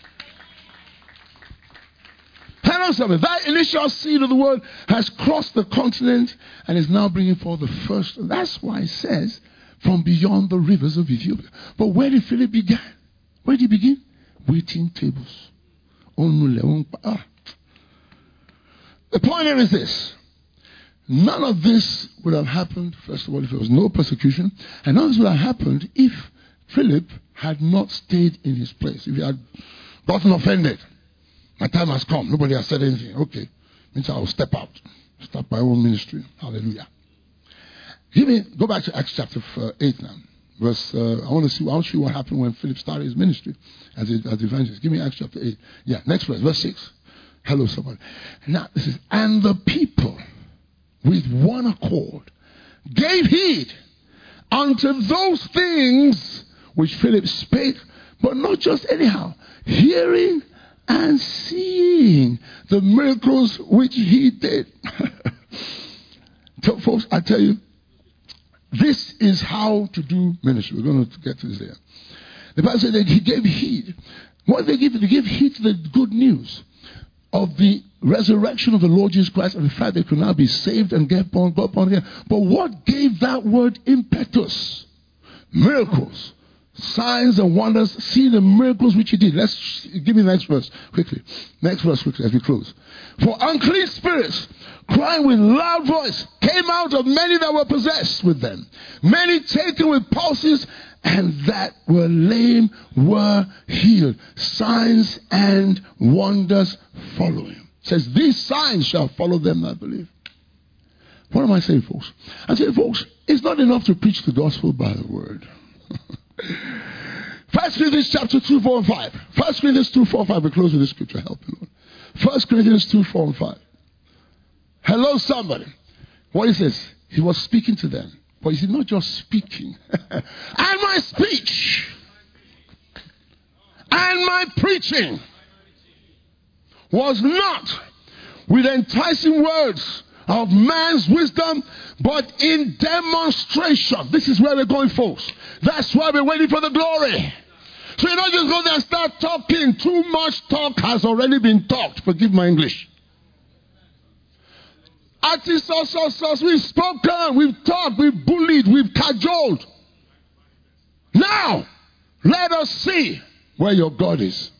Hello, something. That initial seed of the word has crossed the continent and is now bringing forth the first. That's why it says, from beyond the rivers of Ethiopia. But where did Philip begin? Where did he begin? Waiting tables. The point here is this. None of this would have happened, first of all, if there was no persecution. And none of this would have happened if Philip had not stayed in his place, if he had gotten offended, my time has come, nobody has said anything, okay, means I will step out, start my own ministry. Hallelujah. Go back to Acts chapter 8 now. Verse, I'll show you what happened when Philip started his ministry as evangelist. Give me Acts chapter 8. Yeah, next verse 6. Hello, somebody. Now, this is, and the people with one accord gave heed unto those things which Philip spake, but not just anyhow, hearing and seeing the miracles which he did. So, folks, I tell you, this is how to do ministry. We're going to get to this there. The Bible said that he gave heed. What did they give? They gave heed to the good news of the resurrection of the Lord Jesus Christ and the fact they could now be saved and get born again. But what gave that word impetus? Miracles, signs and wonders. See the miracles which he did. Let's give me the next verse quickly. Next verse quickly as we close. For unclean spirits, crying with loud voice, came out of many that were possessed with them. Many taken with palsies, and that were lame were healed. Signs and wonders following. It says, these signs shall follow them that believe. What am I saying, folks? I say, folks, it's not enough to preach the gospel by the word. 1 Corinthians chapter 2, 4 and 5. 1 Corinthians 2, 4 and 5. We close with this scripture. Help me, Lord. 1 Corinthians 2, 4 and 5. Hello, somebody. What he says, he was speaking to them. But he's not just speaking. And my speech and my preaching was not with enticing words of man's wisdom, but in demonstration. This is where we're going, folks. That's why we're waiting for the glory. So you're not just go there and start talking. Too much talk has already been talked. Forgive my English. Artists, we've spoken, we've talked, we've bullied, we've cajoled. Now, let us see where your God is.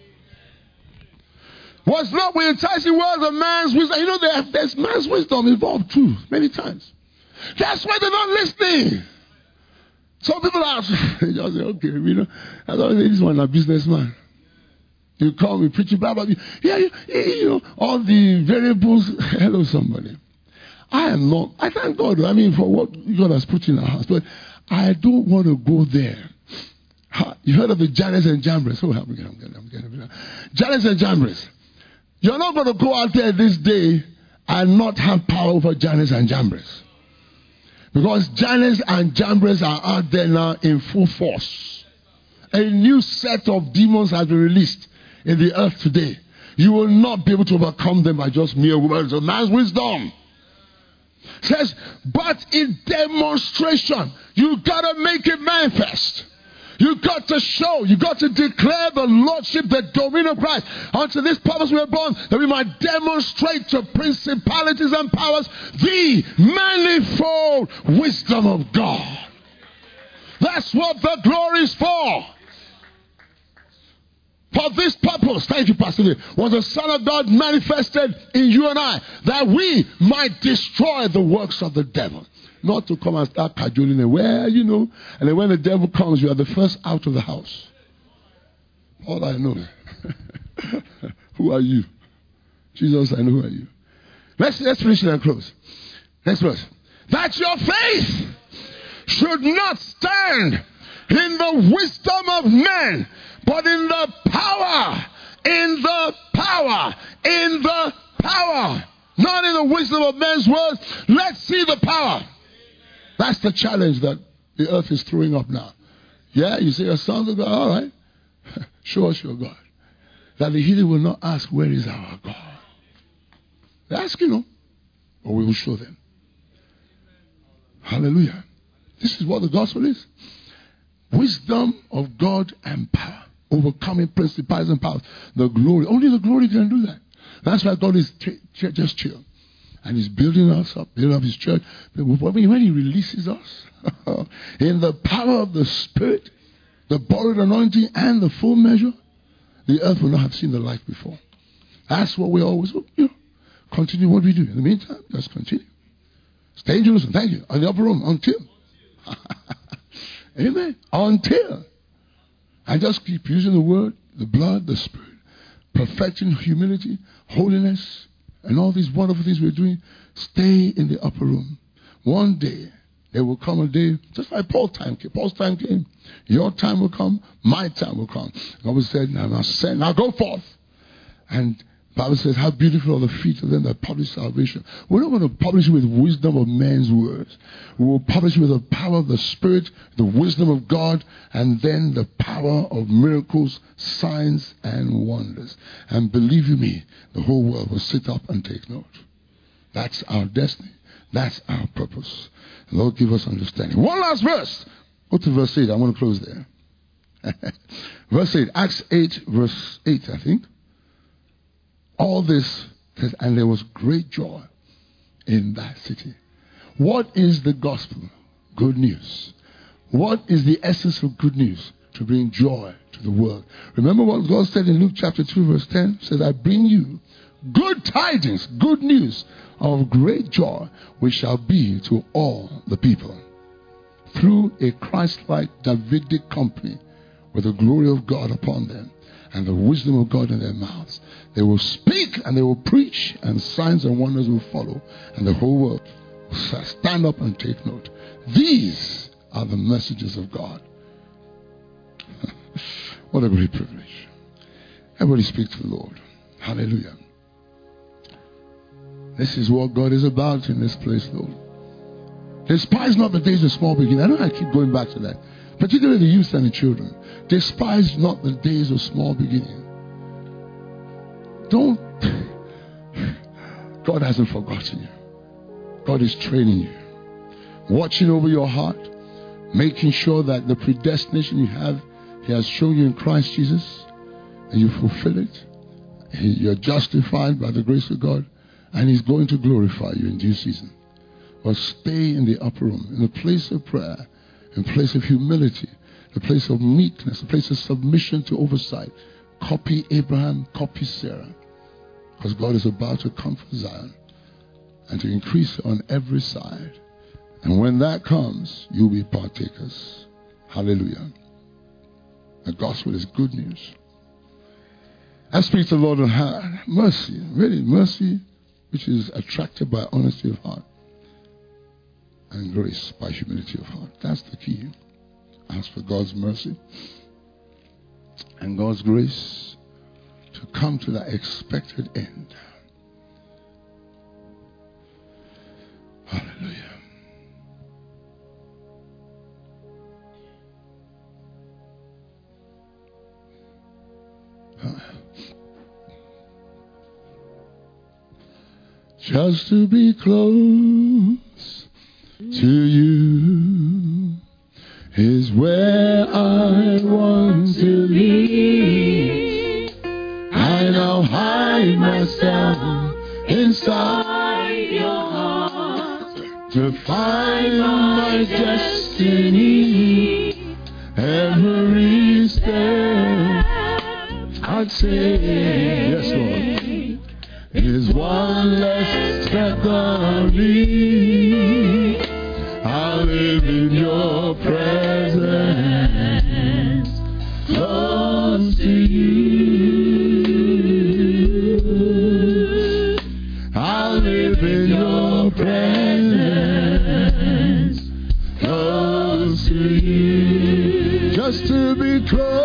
Was not with enticing words of man's wisdom. You know, there's man's wisdom involved too, many times. That's why they're not listening. Some people are just say, okay, you know, I don't think this one a businessman. You call me preaching, blah, blah, blah. Yeah, you know, all the variables. Hello, somebody. I thank God, for what God has put in our house, but I don't want to go there. You heard of the Jannes and Jambres? Oh, I'm getting Jannes and Jambres. You're not going to go out there this day and not have power over Jannes and Jambres. Because Jannes and Jambres are out there now in full force. A new set of demons has been released in the earth today. You will not be able to overcome them by just mere words of man's wisdom. It says, but in demonstration, you got to make it manifest. You got to show, you got to declare the lordship, the dominion of Christ. Unto this purpose we were born, that we might demonstrate to principalities and powers the manifold wisdom of God. That's what the glory is for. For this purpose, thank you, Pastor Lee, was the Son of God manifested in you and I, that we might destroy the works of the devil. Not to come and start cajoling them. Well, you know, and then when the devil comes, you are the first out of the house. All I know. Who are you? Jesus, I know who are you. Let's finish it and close. Next verse. That your faith should not stand in the wisdom of men, but in the power, not in the wisdom of men's words. Let's see the power. That's the challenge that the earth is throwing up now. Yeah, you say a son of God, all right. Show us your God. That the heathen will not ask, where is our God? They ask, you know, but we will show them. Hallelujah. This is what the gospel is. Wisdom of God and power. Overcoming principalities and powers. The glory. Only the glory can do that. That's why God is just chill. And he's building us up, building up his church. But when he releases us in the power of the Spirit, the borrowed anointing and the full measure, the earth will not have seen the light before. That's what we always do. You know, continue what we do. In the meantime, just continue. Stay in Jerusalem. Thank you. In the upper room until. Amen. Until And just keep using the word, the blood, the Spirit, perfecting humility, holiness, and all these wonderful things we're doing. Stay in the upper room. One day, there will come a day, just like Paul's time came. Your time will come, my time will come. God said, now go forth. And the Bible says, how beautiful are the feet of them that publish salvation. We're not going to publish with wisdom of men's words. We will publish with the power of the Spirit, the wisdom of God, and then the power of miracles, signs, and wonders. And believe you me, the whole world will sit up and take note. That's our destiny. That's our purpose. And Lord, give us understanding. One last verse. Go to verse 8. I'm going to close there. Verse 8. Acts 8, verse 8, I think. All this, and there was great joy in that city. What is the gospel? Good news. What is the essence of good news? To bring joy to the world. Remember what God said in Luke chapter 2, verse 10? It says, I bring you good tidings, good news of great joy, which shall be to all the people. Through a Christ-like Davidic company with the glory of God upon them and the wisdom of God in their mouths. They will speak and they will preach, and signs and wonders will follow, and the whole world will stand up and take note. These are the messages of God. What a great privilege. Everybody speak to the Lord. Hallelujah. This is what God is about in this place, Lord. Despise not the days of small beginning. I know I keep going back to that. Particularly the youth and the children. Despise not the days of small beginning. Don't. God hasn't forgotten you. God is training you. Watching over your heart. Making sure that the predestination you have, He has shown you in Christ Jesus. And you fulfill it. You're justified by the grace of God. And He's going to glorify you in due season. But stay in the upper room, in the place of prayer, in the place of humility, the place of meekness, the place of submission to oversight. Copy Abraham, copy Sarah. Because God is about to come for Zion and to increase on every side. And when that comes, you'll be partakers. Hallelujah. The gospel is good news. I speak to the Lord on mercy, really mercy, which is attracted by honesty of heart, and grace by humility of heart. That's the key. Ask for God's mercy and God's grace to come to that expected end. Hallelujah. Just to be close to you is where I want to be. I now hide myself inside your heart to find my destiny. Every step I take, yes, Lord, is one less step on me. I live in your presence, close to you. I live in your presence, close to you. Just to be close.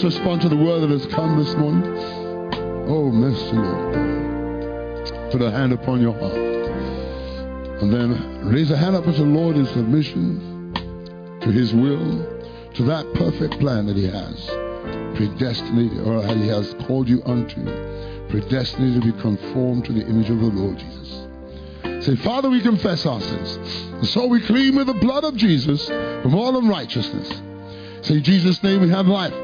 Let's respond to the word that has come this morning. Oh, mercy, Lord. Put a hand upon your heart. And then raise a hand up to the Lord in submission to His will, to that perfect plan that He has predestined, or He has called you unto, predestined to be conformed to the image of the Lord Jesus. Say, Father, we confess our sins, and so we clean with the blood of Jesus from all unrighteousness. Say, in Jesus' name we have life.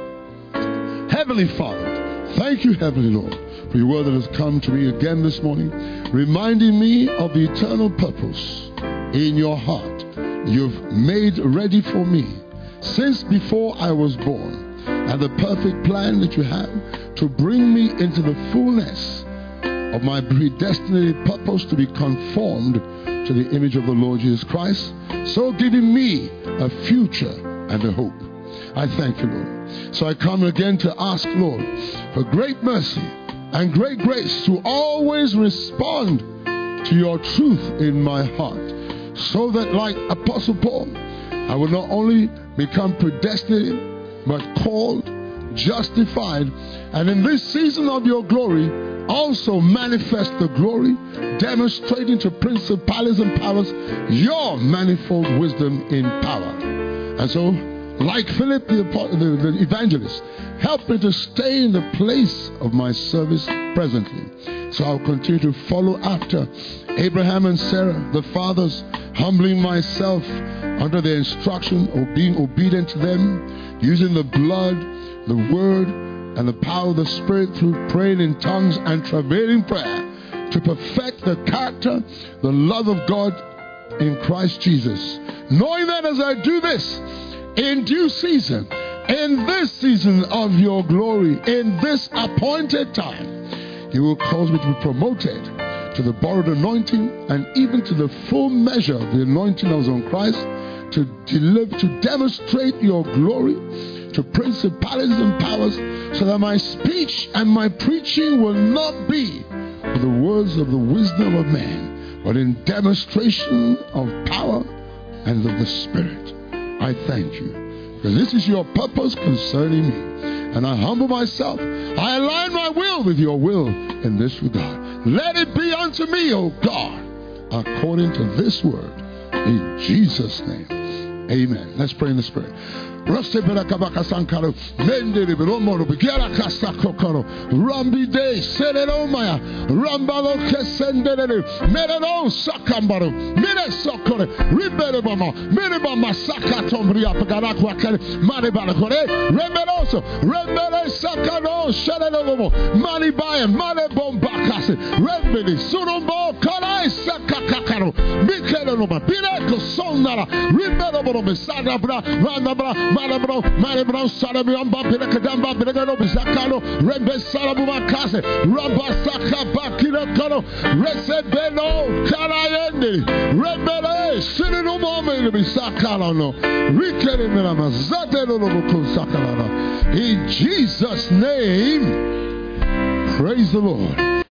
Heavenly Father, thank you, Heavenly Lord, for your word that has come to me again this morning, reminding me of the eternal purpose in your heart you've made ready for me since before I was born, and the perfect plan that you have to bring me into the fullness of my predestined purpose to be conformed to the image of the Lord Jesus Christ, so giving me a future and a hope. I thank you, Lord. So I come again to ask, Lord, for great mercy and great grace to always respond to your truth in my heart, so that like Apostle Paul, I will not only become predestined, but called, justified, and in this season of your glory, also manifest the glory, demonstrating to principalities and powers your manifold wisdom in power. And so, like Philip the evangelist, help me to stay in the place of my service presently. So I'll continue to follow after Abraham and Sarah, the fathers, humbling myself under their instruction, or being obedient to them, using the blood, the word, and the power of the Spirit through praying in tongues and travailing prayer to perfect the character, the love of God in Christ Jesus. Knowing that as I do this, in due season, in this season of your glory, in this appointed time, you will cause me to be promoted to the borrowed anointing and even to the full measure of the anointing that was on Christ, to demonstrate your glory to principalities and powers, so that my speech and my preaching will not be with the words of the wisdom of man, but in demonstration of power and of the Spirit. I thank you, because this is your purpose concerning me. And I humble myself. I align my will with your will in this regard. Let it be unto me, O God, according to this word. In Jesus' name, amen. Let's pray in the Spirit. Rambi de Seromaya, Rambalo Kesendere, Merero Sakambaro, Mire Sokore, Riberebama, Miribama Sakatombria, Pagarakwa, Maribalakore, Remeroso, Remere Sakano, Shadow, Maribayan, Marebombakas, Rembedi, Surumbo, Karai Sakakaro, Mikeloma, Pireko Sonara, Riberobo, Sadabra, Randabra, Marabro, Sarabiamba, Pirakadamba, Piragano, Bizakano, Rembe Sarabuma Kase, Rabasaka Bakirakano, Resebeno, Karayende, Rebele, Sininumo, Bisakano, Rikerimama, Zatero Sakarana. In Jesus' name, praise the Lord.